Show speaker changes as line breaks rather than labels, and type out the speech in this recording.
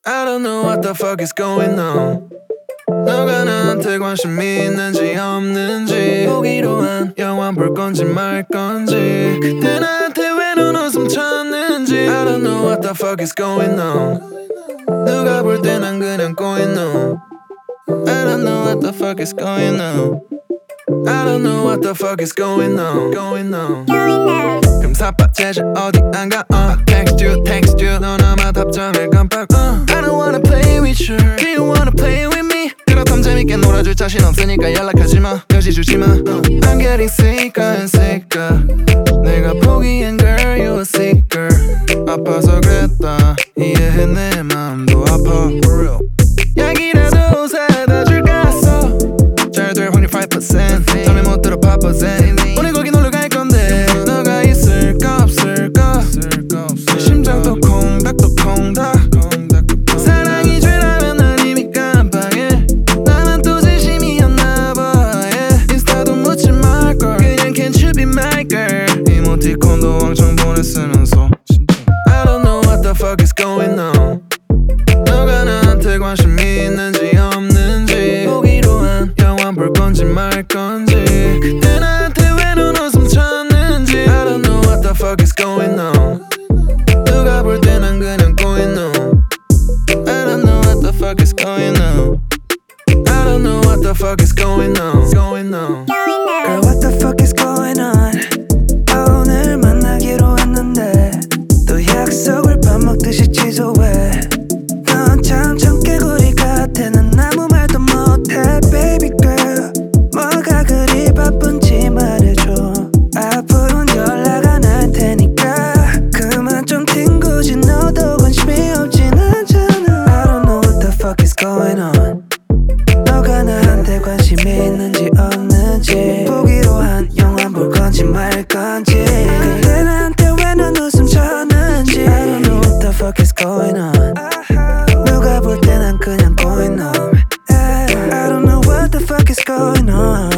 I don't know what the fuck is going on. 너가 나한테 관심이 있는지 없는지 보기로 한 영화 볼 건지 말 건지 그때 나한테 왜 눈웃음 쳤는지 I don't know what the fuck is going on. 누가 볼 때 난 그냥 going on. I don't know what the fuck is going on. I don't know what the fuck is going on. 금사빠 제자 어디 안 가 text you 넌 아마 답장을 깜빡 I don't wanna play with you. Do you wanna play with me? 그렇다면 재밌게 놀아줄 자신 없으니까 연락하지마 여지 주지마 I'm getting sicker and sicker. 내가 보기엔 girl you a sicker. 아파서 그랬다 이해해 내 마음도 아파 for real. 약이라도 사다 줄까 써 잘될 확률 5% 잠이 못 들어 바빠서 오늘 거기 놀러 갈 건데 너가 있을까 없을까 심장도 콩닥 또 콩닥 사랑이 죄라면 난 이미 깜빡해 나만 또 진심이었나 봐 yeah. 인스타도 묻지 말걸 그냥 can't you be my girl 이모티콘도 왕창 보냈으면서 I don't know what the fuck is going on. 너가 나한테 관심이 있는지 없는지 보기로 한 영화 볼 건지 말 건지 그때 나한테 왜 눈웃음 쳤는지 I don't know what the fuck is going on. 누가 볼 때 난 그냥 going on. I don't know what the fuck is going on. I don't know what the fuck is going on.
Girl, what the fuck is going on? 오늘 만나기로 했는데 또 약속을 밥 먹듯이 취소해. 넌 참 청개구리 같아. 난 아무 말도 못해 baby girl. 뭐가 그리 바쁜지 말해줘. 앞으로는 연락 안 할 테니까 그만 좀 튕구지. 너도 관심이 없진 않잖아. I don't know what the fuck is going on. 너가 나한테 관심이 있는지 없는지 보기로 한 영화 볼 건지 말 건지 그때 나한테 왜 눈웃음 쳤는지 I don't know what the fuck is going on. 누가 볼 때 난 그냥 going on. I don't know what the fuck is going on.